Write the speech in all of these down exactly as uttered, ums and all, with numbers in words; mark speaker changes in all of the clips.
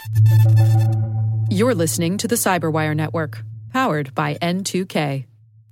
Speaker 1: You're listening to the Cyberwire Network, powered by N two K.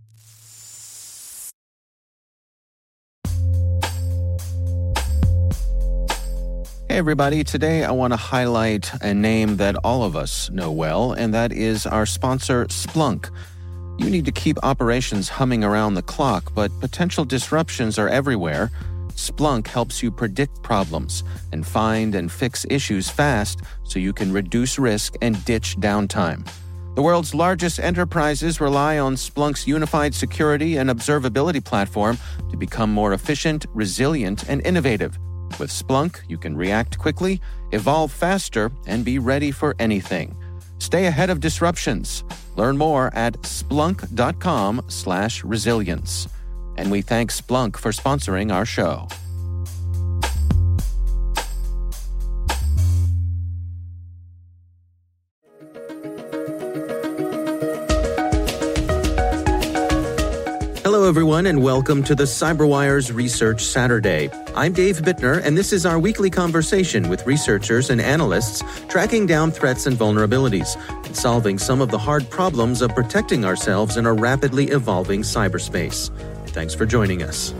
Speaker 2: Hey everybody, today I want to highlight a name that all of us know well, and that is our sponsor, Splunk. You need to keep operations humming around the clock, but potential disruptions are everywhere. Splunk helps you predict problems and find and fix issues fast so you can reduce risk and ditch downtime. The world's largest enterprises rely on Splunk's unified security and observability platform to become more efficient, resilient, and innovative. With Splunk, you can react quickly, evolve faster, and be ready for anything. Stay ahead of disruptions. Learn more at splunk.com slash resilience. And we thank Splunk for sponsoring our show. Hello, everyone, and welcome to the CyberWire's Research Saturday. I'm Dave Bittner, and this is our weekly conversation with researchers and analysts tracking down threats and vulnerabilities and solving some of the hard problems of protecting ourselves in a rapidly evolving cyberspace. Thanks for joining us.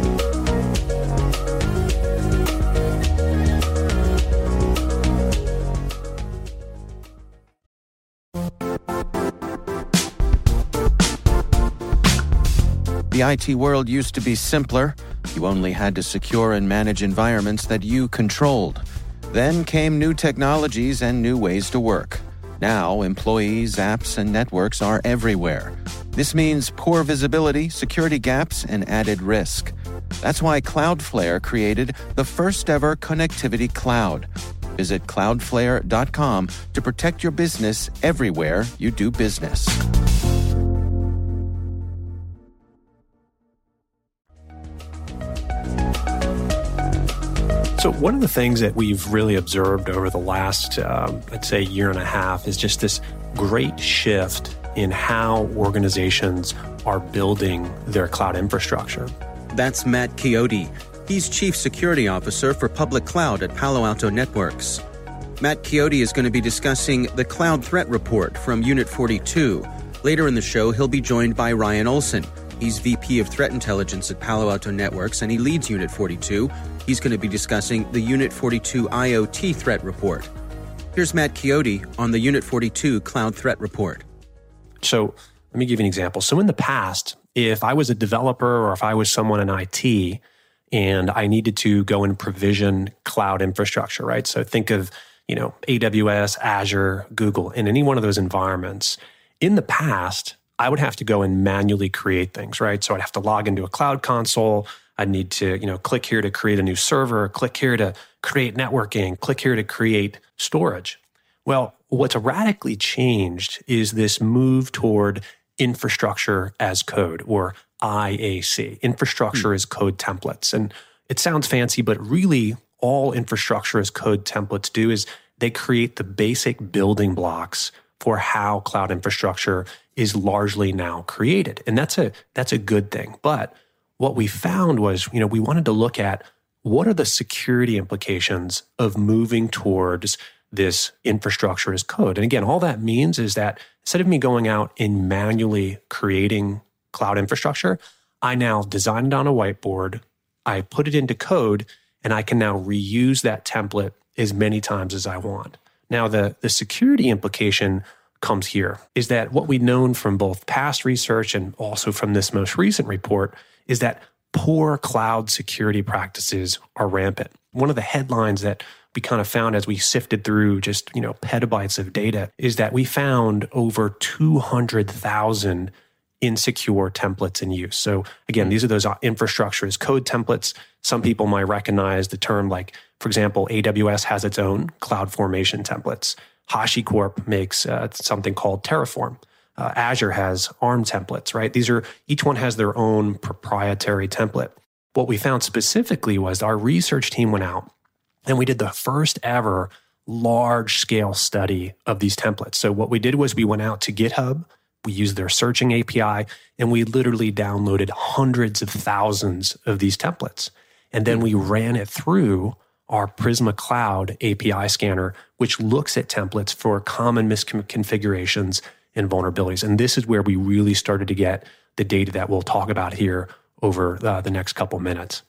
Speaker 2: The I T world used to be simpler. You only had to secure and manage environments that you controlled. Then came new technologies and new ways to work. Now, employees, apps, and networks are everywhere. This means poor visibility, security gaps, and added risk. That's why Cloudflare created the first-ever connectivity cloud. Visit cloudflare dot com to protect your business everywhere you do business.
Speaker 3: So one of the things that we've really observed over the last, um, I'd say, year and a half is just this great shift in how organizations are building their cloud infrastructure.
Speaker 2: That's Matt Chiodo. He's Chief Security Officer for Public Cloud at Palo Alto Networks. Matt Chiodo is going to be discussing the Cloud Threat Report from Unit forty-two. Later in the show, he'll be joined by Ryan Olson. He's V P of Threat Intelligence at Palo Alto Networks, and he leads Unit forty-two. He's going to be discussing the Unit forty-two IoT Threat Report. Here's Matt Chiodo on the Unit forty-two Cloud Threat Report.
Speaker 3: So let me give you an example. So in the past, if I was a developer or if I was someone in I T and I needed to go and provision cloud infrastructure, right? So think of, you know, A W S, Azure, Google, in any one of those environments. In the past, I would have to go and manually create things, right? So I'd have to log into a cloud console. I'd need to, you know, click here to create a new server, click here to create networking, click here to create storage. Well, what's radically changed is this move toward infrastructure as code, or I A C, infrastructure as code templates. And it sounds fancy, but really all infrastructure as code templates do is they create the basic building blocks for how cloud infrastructure is largely now created. And that's a that's a good thing. But what we found was, you know, we wanted to look at what are the security implications of moving towards this infrastructure as code. And again, all that means is that instead of me going out and manually creating cloud infrastructure, I now design it on a whiteboard, I put it into code, and I can now reuse that template as many times as I want. Now, the, the security implication comes here, is that what we've known from both past research and also from this most recent report is that poor cloud security practices are rampant. One of the headlines that we kind of found as we sifted through just, you know, petabytes of data is that we found over two hundred thousand insecure templates in use. So again, these are those infrastructure as code templates. Some people might recognize the term, like, for example, A W S has its own CloudFormation templates. HashiCorp makes uh, something called Terraform. Uh, Azure has ARM templates, right? These are, each one has their own proprietary template. What we found specifically was our research team went out and we did the first ever large scale study of these templates. So what we did was we went out to GitHub, we used their searching A P I, and we literally downloaded hundreds of thousands of these templates. And then we ran it through our Prisma Cloud A P I scanner, which looks at templates for common misconfigurations and vulnerabilities. And this is where we really started to get the data that we'll talk about here over uh, the next couple minutes.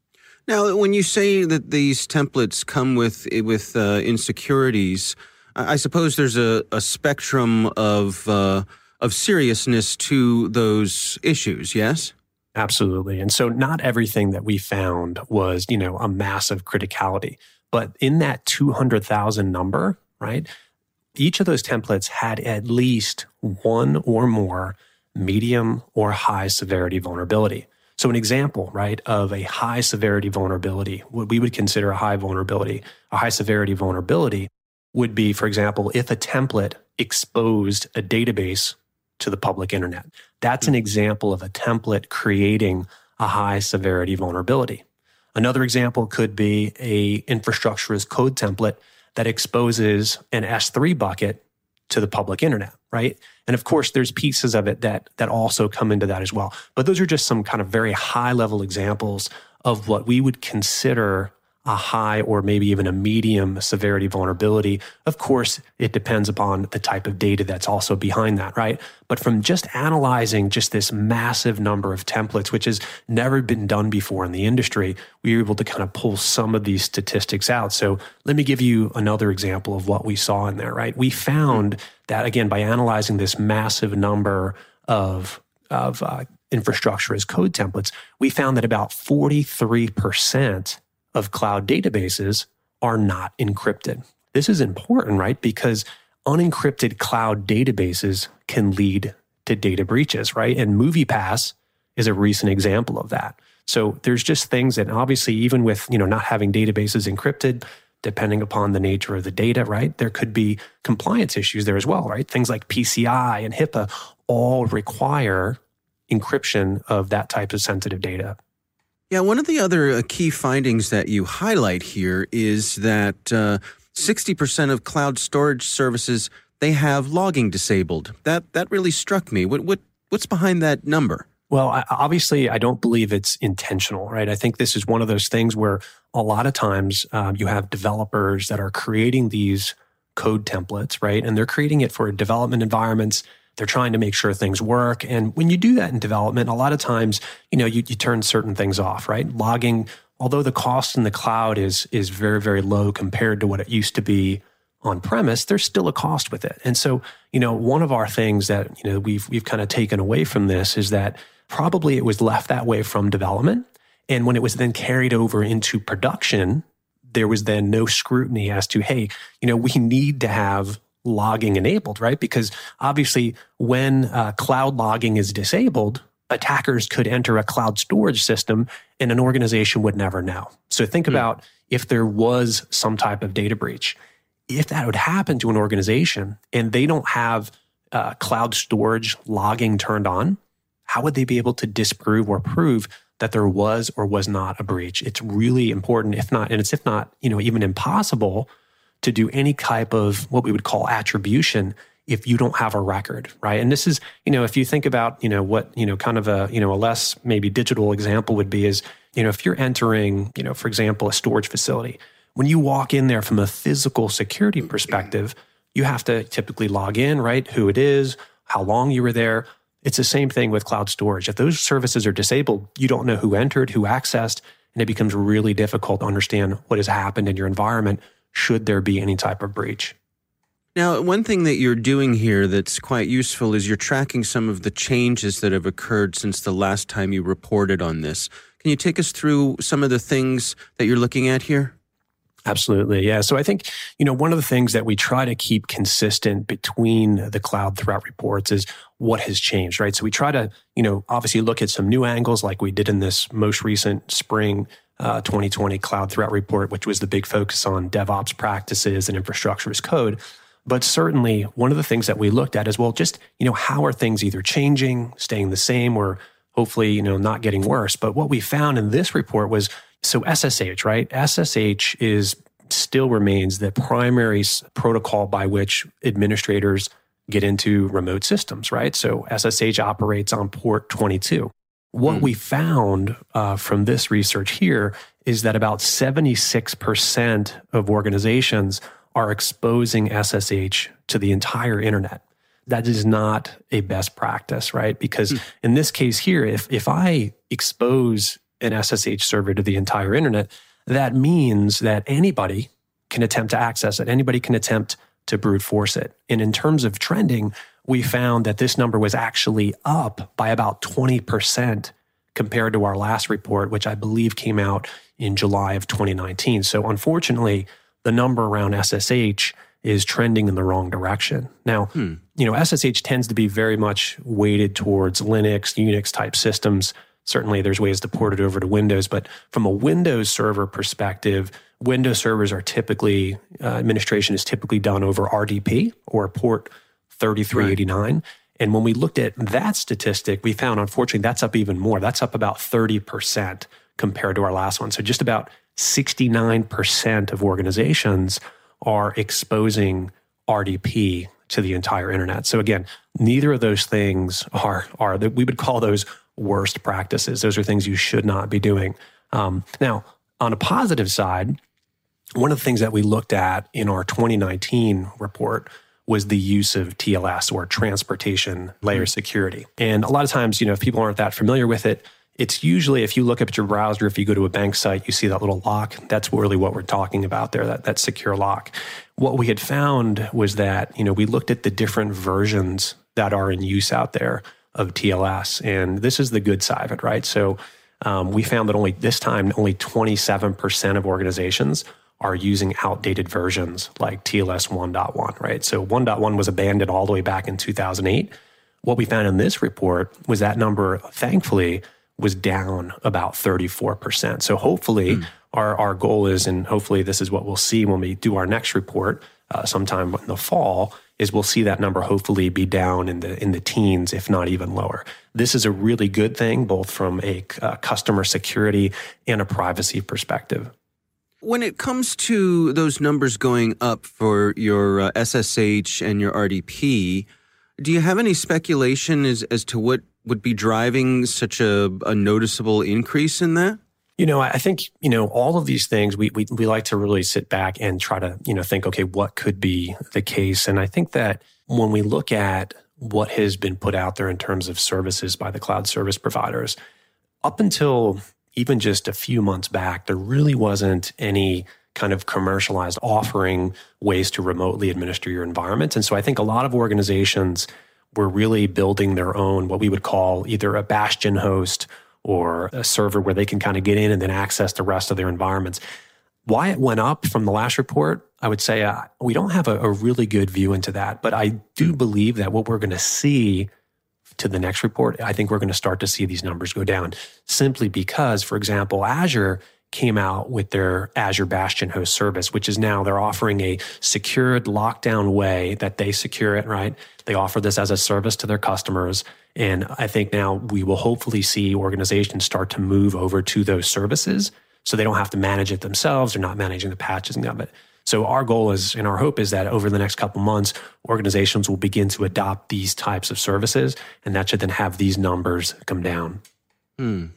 Speaker 2: Now, when you say that these templates come with with uh, insecurities, I suppose there's a, a spectrum of uh, of seriousness to those issues, yes?
Speaker 3: Absolutely. And so not everything that we found was, you know, a massive criticality. But in that two hundred thousand number, right, each of those templates had at least one or more medium or high severity vulnerability. So an example, right, of a high severity vulnerability, what we would consider a high vulnerability, a high severity vulnerability would be, for example, if a template exposed a database to the public internet. That's an example of a template creating a high severity vulnerability. Another example could be a infrastructure as code template that exposes an S three bucket to the public internet, right? And of course, there's pieces of it that that also come into that as well. But those are just some kind of very high level examples of what we would consider a high or maybe even a medium severity vulnerability. Of course, it depends upon the type of data that's also behind that, right? But from just analyzing just this massive number of templates, which has never been done before in the industry, we were able to kind of pull some of these statistics out. So let me give you another example of what we saw in there, right? We found that, again, by analyzing this massive number of, of uh, infrastructure as code templates, we found that about forty-three percent of cloud databases are not encrypted. This is important, right? Because unencrypted cloud databases can lead to data breaches, right? And MoviePass is a recent example of that. So there's just things that obviously, even with, you know, not having databases encrypted, depending upon the nature of the data, right, there could be compliance issues there as well, right? Things like P C I and HIPAA all require encryption of that type of sensitive data.
Speaker 2: Yeah, one of the other uh, key findings that you highlight here is that uh, sixty percent of cloud storage services, they have logging disabled. That that really struck me. What what what's behind that number?
Speaker 3: Well, I, obviously, I don't believe it's intentional, right? I think this is one of those things where a lot of times um, you have developers that are creating these code templates, right? And they're creating it for development environments. They're trying to make sure things work. And when you do that in development, a lot of times, you know, you, you turn certain things off, right? Logging, although the cost in the cloud is, is very, very low compared to what it used to be on premise, there's still a cost with it. And so, you know, one of our things that, you know, we've, we've kind of taken away from this is that probably it was left that way from development. And when it was then carried over into production, there was then no scrutiny as to, hey, you know, we need to have logging enabled, right? Because obviously when uh, cloud logging is disabled, attackers could enter a cloud storage system and an organization would never know. So think mm. about if there was some type of data breach. If that would happen to an organization and they don't have uh, cloud storage logging turned on, how would they be able to disprove or prove that there was or was not a breach? It's really important, if not, and it's if not, you know, even impossible to do any type of what we would call attribution if you don't have a record, right? And this is, you know, if you think about, you know, what, you know, kind of a, you know, a less maybe digital example would be is, you know, if you're entering, you know, for example, a storage facility, when you walk in there from a physical security perspective, you have to typically log in, right? Who it is, how long you were there. It's the same thing with cloud storage. If those services are disabled, you don't know who entered, who accessed, and it becomes really difficult to understand what has happened in your environment should there be any type of breach.
Speaker 2: Now, one thing that you're doing here that's quite useful is you're tracking some of the changes that have occurred since the last time you reported on this. Can you take us through some of the things that you're looking at here?
Speaker 3: Absolutely. Yeah. So I think, you know, one of the things that we try to keep consistent between the cloud threat reports is what has changed, right? So we try to, you know, obviously look at some new angles like we did in this most recent spring uh, twenty twenty cloud threat report, which was the big focus on DevOps practices and infrastructure as code. But certainly one of the things that we looked at is, well, just, you know, how are things either changing, staying the same, or hopefully, you know, not getting worse. But what we found in this report was, so S S H, right? S S H is still remains the primary protocol by which administrators get into remote systems, right? So S S H operates on port twenty-two. What mm. we found uh, from this research here is that about seventy-six percent of organizations are exposing S S H to the entire internet. That is not a best practice, right? Because mm. in this case here, if, if I expose an S S H server to the entire internet, that means that anybody can attempt to access it. Anybody can attempt to brute force it. And in terms of trending, we found that this number was actually up by about twenty percent compared to our last report, which I believe came out in July of twenty nineteen. So unfortunately, the number around S S H is trending in the wrong direction. Now, hmm. you know, S S H tends to be very much weighted towards Linux, Unix type systems. Certainly there's ways to port it over to Windows, but from a Windows server perspective, Windows servers are typically, uh, administration is typically done over R D P or port thirty-three eighty-nine. Right. And when we looked at that statistic, we found, unfortunately, that's up even more. That's up about thirty percent compared to our last one. So just about sixty-nine percent of organizations are exposing R D P to the entire internet. So again, neither of those things are, are we would call those worst practices. Those are things you should not be doing. Um, now, on a positive side, one of the things that we looked at in our twenty nineteen report was the use of T L S, or transportation layer security. And a lot of times, you know, if people aren't that familiar with it, it's usually, if you look up at your browser, if you go to a bank site, you see that little lock. That's really what we're talking about there, that, that secure lock. What we had found was that, you know, we looked at the different versions that are in use out there of T L S. And this is the good side of it, right? So um, we found that only this time, only twenty-seven percent of organizations are using outdated versions like T L S one point one, right? So one point one was abandoned all the way back in two thousand eight. What we found in this report was that number, thankfulully, was down about thirty-four percent. So hopefully mm. our, our goal is, and hopefully this is what we'll see when we do our next report uh, sometime in the fall, is we'll see that number hopefully be down in the in the teens, if not even lower. This is a really good thing, both from a uh, customer security and a privacy perspective.
Speaker 2: When it comes to those numbers going up for your uh, S S H and your R D P, do you have any speculation as, as to what would be driving such a, a noticeable increase in that?
Speaker 3: You know, I think, you know, all of these things, we, we we like to really sit back and try to, you know, think, okay, what could be the case? And I think that when we look at what has been put out there in terms of services by the cloud service providers, up until even just a few months back, there really wasn't any kind of commercialized offering ways to remotely administer your environment. And so I think a lot of organizations were really building their own, what we would call either a bastion host or a server where they can kind of get in and then access the rest of their environments. Why it went up from the last report, I would say uh, we don't have a, a really good view into that. But I do believe that what we're going to see to the next report, I think we're going to start to see these numbers go down, simply because, for example, Azure came out with their Azure Bastion Host service, which is now they're offering a secured lockdown way that they secure it, right? They offer this as a service to their customers. And I think now we will hopefully see organizations start to move over to those services so they don't have to manage it themselves. They're not managing the patching of it. So our goal is, and our hope is that over the next couple months, organizations will begin to adopt these types of services, and that should then have these numbers come down.
Speaker 2: Hmm.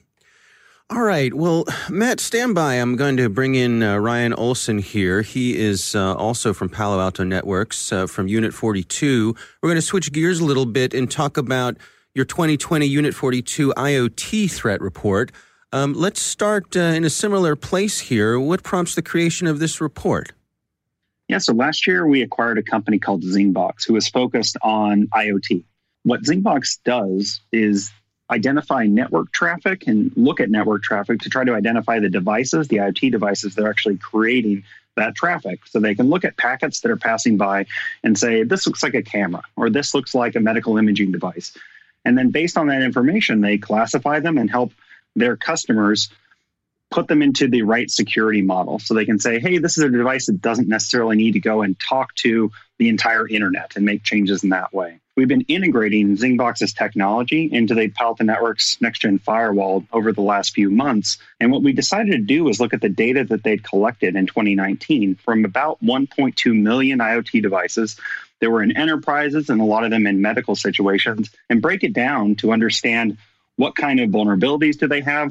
Speaker 2: All right. Well, Matt, stand by. I'm going to bring in uh, Ryan Olson here. He is uh, also from Palo Alto Networks, uh, from Unit forty-two. We're going to switch gears a little bit and talk about your twenty twenty Unit forty-two IoT threat report. Um, let's start uh, in a similar place here. What prompts the creation of this report?
Speaker 4: Yeah, so last year we acquired a company called Zingbox, who is focused on IoT. What Zingbox does is identify network traffic and look at network traffic to try to identify the devices, the IoT devices that are actually creating that traffic. So they can look at packets that are passing by and say, this looks like a camera, or this looks like a medical imaging device. And then based on that information, they classify them and help their customers put them into the right security model. So they can say, hey, this is a device that doesn't necessarily need to go and talk to the entire internet and make changes in that way. We've been integrating Zingbox's technology into the Palo Alto Networks Next-Gen Firewall over the last few months. And what we decided to do was look at the data that they'd collected in twenty nineteen from about one point two million IoT devices that were in enterprises and a lot of them in medical situations, and break it down to understand what kind of vulnerabilities do they have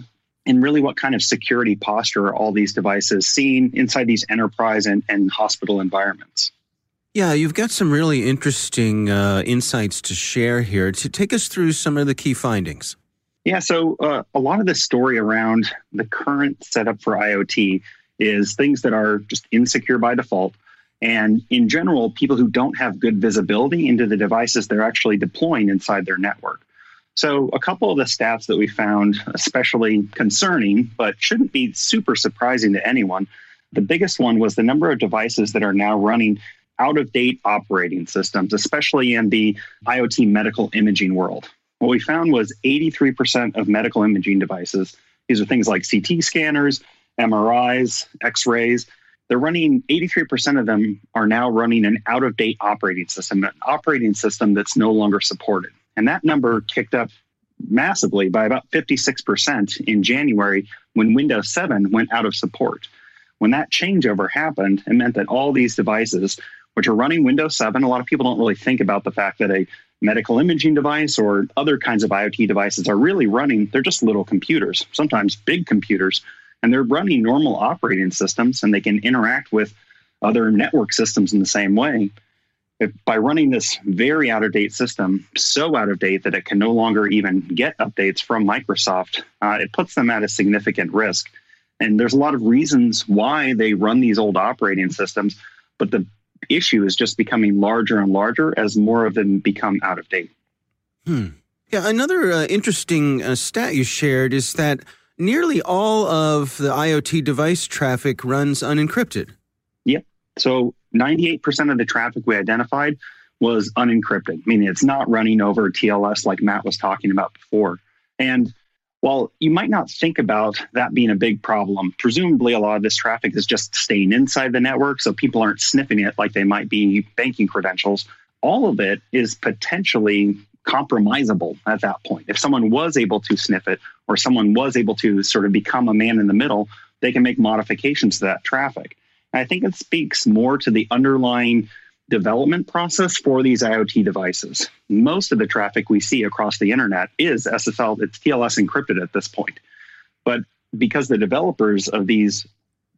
Speaker 4: and really what kind of security posture are all these devices seeing inside these enterprise and, and hospital environments.
Speaker 2: Yeah, you've got some really interesting uh, insights to share here. To take us through some of the key findings.
Speaker 4: Yeah, so uh, a lot of the story around the current setup for IoT is things that are just insecure by default. And in general, people who don't have good visibility into the devices they're actually deploying inside their network. So a couple of the stats that we found especially concerning, but shouldn't be super surprising to anyone. The biggest one was the number of devices that are now running out-of-date operating systems, especially in the IoT medical imaging world. What we found was eighty-three percent of medical imaging devices, these are things like C T scanners, M R Is, X-rays, they're running, eighty-three percent of them are now running an out-of-date operating system, an operating system that's no longer supported. And that number kicked up massively by about fifty-six percent in January when Windows seven went out of support. When that changeover happened, it meant that all these devices, which are running Windows seven, a lot of people don't really think about the fact that a medical imaging device or other kinds of IoT devices are really running, they're just little computers, sometimes big computers, and they're running normal operating systems, and they can interact with other network systems in the same way. If, by running this very out-of-date system, so out of date that it can no longer even get updates from Microsoft, uh, it puts them at a significant risk. And there's a lot of reasons why they run these old operating systems, but the issue is just becoming larger and larger as more of them become out of date.
Speaker 2: Hmm. Yeah, another uh, interesting uh, stat you shared is that nearly all of the IoT device traffic runs unencrypted.
Speaker 4: Yep. So ninety-eight percent of the traffic we identified was unencrypted, meaning it's not running over T L S like Matt was talking about before. And while you might not think about that being a big problem, presumably a lot of this traffic is just staying inside the network, so people aren't sniffing it like they might be banking credentials. All of it is potentially compromisable at that point. If someone was able to sniff it, or someone was able to sort of become a man in the middle, they can make modifications to that traffic. And I think it speaks more to the underlying development process for these IoT devices. Most of the traffic we see across the internet is S S L, it's T L S encrypted at this point. But because the developers of these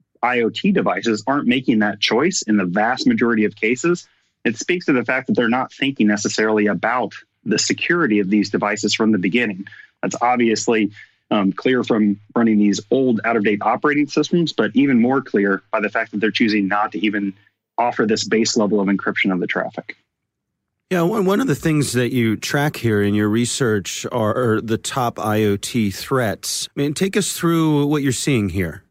Speaker 4: IoT devices aren't making that choice in the vast majority of cases, it speaks to the fact that they're not thinking necessarily about the security of these devices from the beginning. That's obviously um, clear from running these old out-of-date operating systems, but even more clear by the fact that they're choosing not to even offer this base level of encryption of the traffic.
Speaker 2: Yeah, one of the things that you track here in your research are the top IoT threats. I mean, take us through what you're seeing here.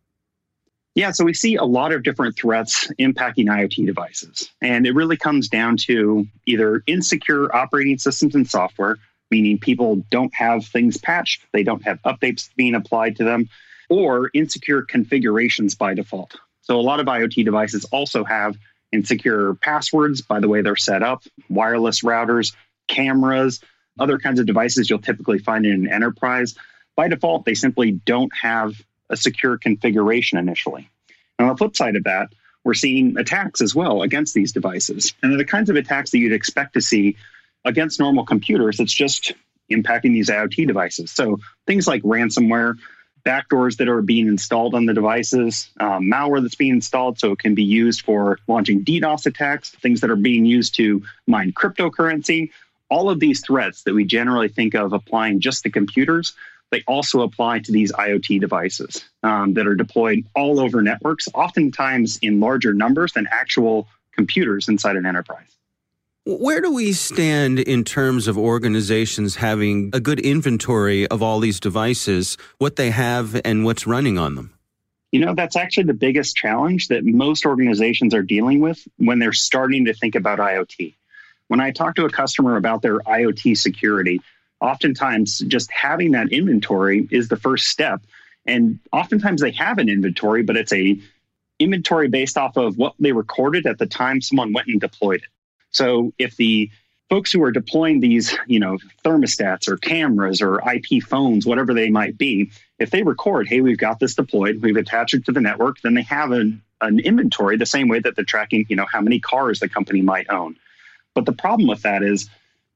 Speaker 4: Yeah, so we see a lot of different threats impacting IoT devices. And it really comes down to either insecure operating systems and software, meaning people don't have things patched, they don't have updates being applied to them, or insecure configurations by default. So a lot of IoT devices also have insecure passwords by the way they're set up, wireless routers, cameras, other kinds of devices you'll typically find in an enterprise. By default, they simply don't have a secure configuration initially. And on the flip side of that, we're seeing attacks as well against these devices. And they're the kinds of attacks that you'd expect to see against normal computers. It's just impacting these IoT devices. So things like ransomware, backdoors that are being installed on the devices, um, malware that's being installed so it can be used for launching DDoS attacks, things that are being used to mine cryptocurrency. All of these threats that we generally think of applying just to computers, they also apply to these IoT devices um, that are deployed all over networks, oftentimes in larger numbers than actual computers inside an enterprise.
Speaker 2: Where do we stand in terms of organizations having a good inventory of all these devices, what they have and what's running on them?
Speaker 4: You know, that's actually the biggest challenge that most organizations are dealing with when they're starting to think about IoT. When I talk to a customer about their IoT security, oftentimes just having that inventory is the first step. And oftentimes they have an inventory, but it's a inventory based off of what they recorded at the time someone went and deployed it. So if the folks who are deploying these, you know, thermostats or cameras or I P phones, whatever they might be, if they record, hey, we've got this deployed, we've attached it to the network, then they have an, an inventory the same way that they're tracking, you know, how many cars the company might own. But the problem with that is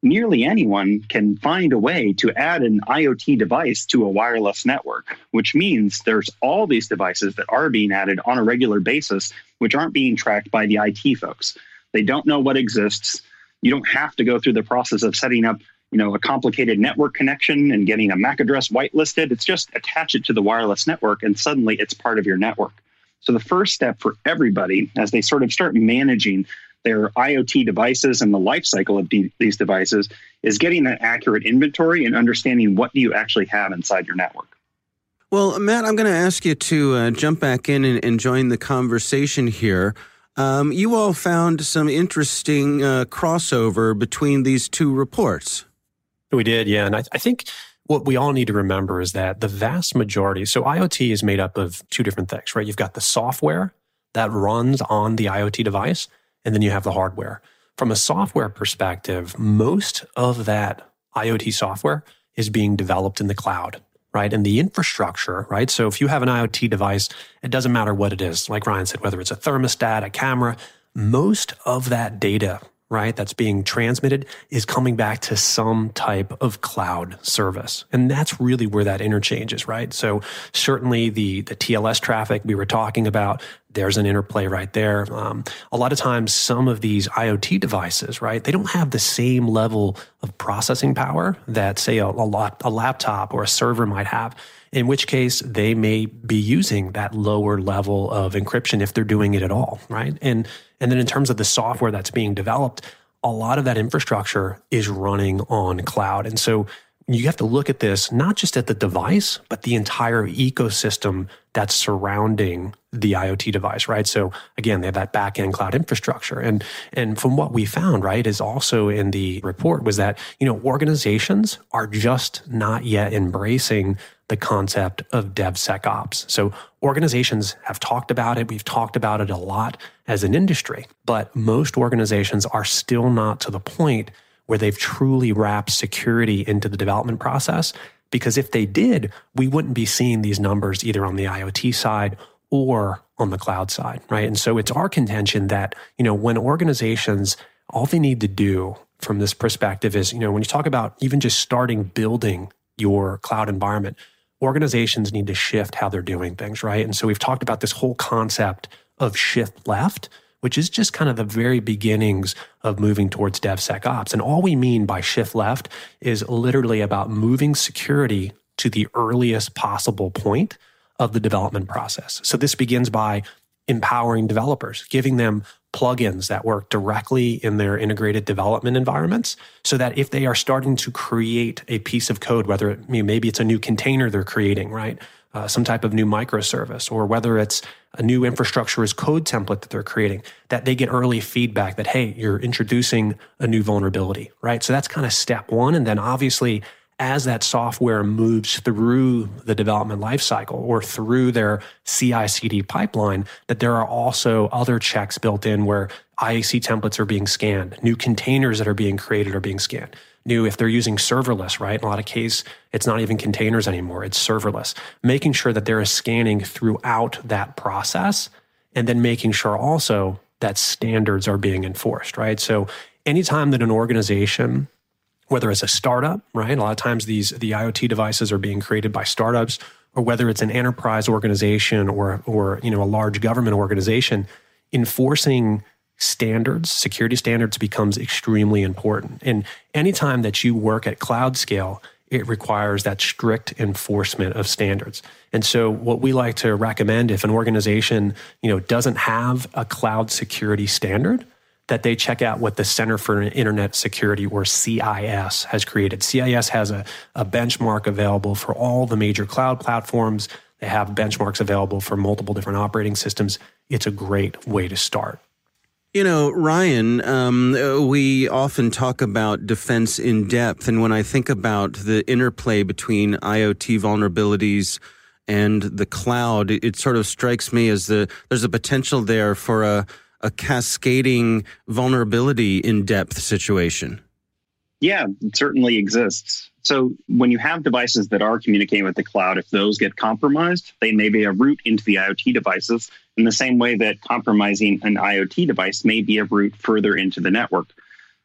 Speaker 4: nearly anyone can find a way to add an IoT device to a wireless network, which means there's all these devices that are being added on a regular basis, which aren't being tracked by the I T folks. They don't know what exists. You don't have to go through the process of setting up, you know, a complicated network connection and getting a M A C address whitelisted. It's just attach it to the wireless network and suddenly it's part of your network. So the first step for everybody as they sort of start managing their IoT devices and the life cycle of de- these devices is getting an accurate inventory and understanding what do you actually have inside your network.
Speaker 2: Well, Matt, I'm going to ask you to uh, jump back in and, and join the conversation here. Um, you all found some interesting uh, crossover between these two reports.
Speaker 3: We did, yeah. And I, I think what we all need to remember is that the vast majority, so IoT is made up of two different things, right? You've got the software that runs on the IoT device, and then you have the hardware. From a software perspective, most of that IoT software is being developed in the cloud, right? And the infrastructure, right? So if you have an IoT device, it doesn't matter what it is. Like Ryan said, whether it's a thermostat, a camera, most of that data, right, that's being transmitted is coming back to some type of cloud service. And that's really where that interchange is, right? So certainly the, the T L S traffic we were talking about, there's an interplay right there. Um, a lot of times, some of these IoT devices, right, they don't have the same level of processing power that, say, a, a, lot, a laptop or a server might have, in which case they may be using that lower level of encryption if they're doing it at all, right? And and then in terms of the software that's being developed, a lot of that infrastructure is running on cloud. And so you have to look at this not just at the device, but the entire ecosystem that's surrounding the IoT device, right? So again, they have that back-end cloud infrastructure. And, and from what we found, right, is also in the report was that, you know, organizations are just not yet embracing the concept of DevSecOps. So organizations have talked about it. We've talked about it a lot as an industry, but most organizations are still not to the point where they've truly wrapped security into the development process. Because if they did, we wouldn't be seeing these numbers either on the IoT side or on the cloud side, right? And so it's our contention that, you know, when organizations, all they need to do from this perspective is, you know, when you talk about even just starting building your cloud environment, organizations need to shift how they're doing things, right? And so we've talked about this whole concept of shift left, which is just kind of the very beginnings of moving towards DevSecOps. And all we mean by shift left is literally about moving security to the earliest possible point of the development process. So this begins by empowering developers, giving them plugins that work directly in their integrated development environments so that if they are starting to create a piece of code, whether it, maybe it's a new container they're creating, right? Uh, some type of new microservice, or whether it's a new infrastructure as code template that they're creating, that they get early feedback that, hey, you're introducing a new vulnerability, right? So that's kind of step one. And then obviously, as that software moves through the development lifecycle or through their C I C D pipeline, that there are also other checks built in where I A C templates are being scanned, new containers that are being created are being scanned. New, if they're using serverless, right? In a lot of cases, it's not even containers anymore, it's serverless. Making sure that there is scanning throughout that process, and then making sure also that standards are being enforced, right? So anytime that an organization, whether it's a startup, right? A lot of times these the IoT devices are being created by startups, or whether it's an enterprise organization or or you know a large government organization, enforcing standards, security standards becomes extremely important. And anytime that you work at cloud scale, it requires that strict enforcement of standards. And so what we like to recommend, if an organization, you know, doesn't have a cloud security standard, that they check out what the Center for Internet Security, or C I S, has created. C I S has a, a benchmark available for all the major cloud platforms. They have benchmarks available for multiple different operating systems. It's a great way to start.
Speaker 2: You know, Ryan, um, we often talk about defense in depth, and when I think about the interplay between IoT vulnerabilities and the cloud, it, it sort of strikes me as the there's a potential there for a, a cascading vulnerability in depth situation.
Speaker 4: Yeah, it certainly exists. So when you have devices that are communicating with the cloud, if those get compromised, they may be a route into the IoT devices in the same way that compromising an IoT device may be a route further into the network.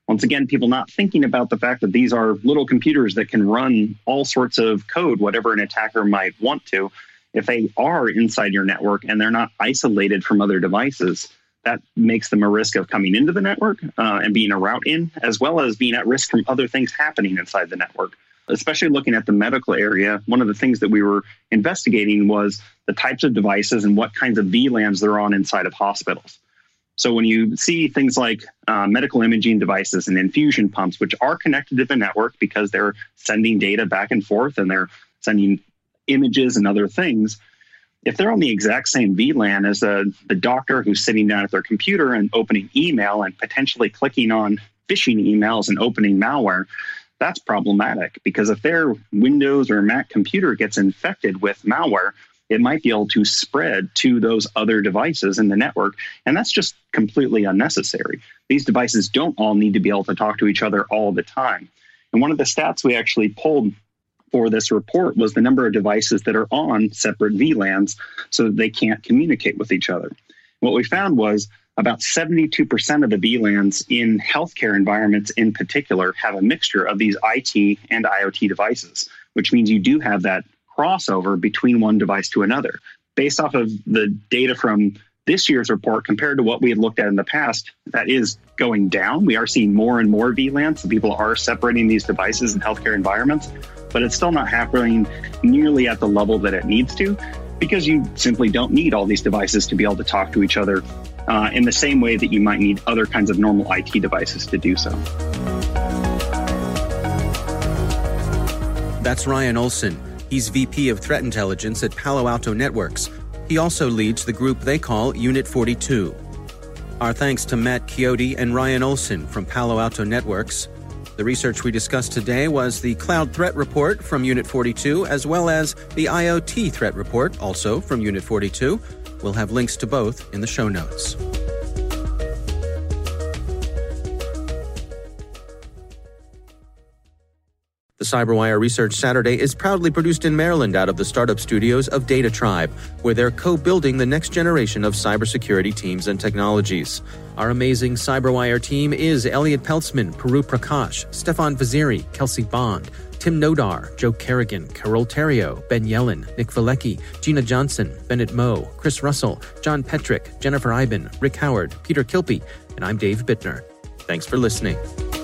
Speaker 4: Once again, people not thinking about the fact that these are little computers that can run all sorts of code, whatever an attacker might want to. If they are inside your network and they're not isolated from other devices, that makes them a risk of coming into the network uh, and being a route in, as well as being at risk from other things happening inside the network. Especially looking at the medical area, one of the things that we were investigating was the types of devices and what kinds of V LANs they're on inside of hospitals. So when you see things like uh, medical imaging devices and infusion pumps, which are connected to the network because they're sending data back and forth and they're sending images and other things, if they're on the exact same V LAN as a, the doctor who's sitting down at their computer and opening email and potentially clicking on phishing emails and opening malware, that's problematic, because if their Windows or Mac computer gets infected with malware, it might be able to spread to those other devices in the network. And that's just completely unnecessary. These devices don't all need to be able to talk to each other all the time. And one of the stats we actually pulled for this report was the number of devices that are on separate V LANs so that they can't communicate with each other. What we found was about seventy-two percent of the V LANs in healthcare environments in particular have a mixture of these I T and IoT devices, which means you do have that crossover between one device to another. Based off of the data from this year's report compared to what we had looked at in the past, that is going down. We are seeing more and more V LANs, so people are separating these devices in healthcare environments, but it's still not happening nearly at the level that it needs to, because you simply don't need all these devices to be able to talk to each other uh, in the same way that you might need other kinds of normal I T devices to do so.
Speaker 2: That's Ryan Olson. He's V P of Threat Intelligence at Palo Alto Networks. He also leads the group they call Unit forty-two. Our thanks to Matt Chiodo and Ryan Olson from Palo Alto Networks. The research we discussed today was the Cloud Threat Report from Unit forty-two, as well as the IoT Threat Report, also from Unit forty-two. We'll have links to both in the show notes. The CyberWire Research Saturday is proudly produced in Maryland out of the startup studios of Data Tribe, where they're co-building the next generation of cybersecurity teams and technologies. Our amazing CyberWire team is Elliot Peltzman, Puru Prakash, Stefan Vaziri, Kelsey Bond, Tim Nodar, Joe Kerrigan, Carol Terrio, Ben Yellen, Nick Valecki, Gina Johnson, Bennett Moe, Chris Russell, John Petrick, Jennifer Iben, Rick Howard, Peter Kilpie, and I'm Dave Bittner. Thanks for listening.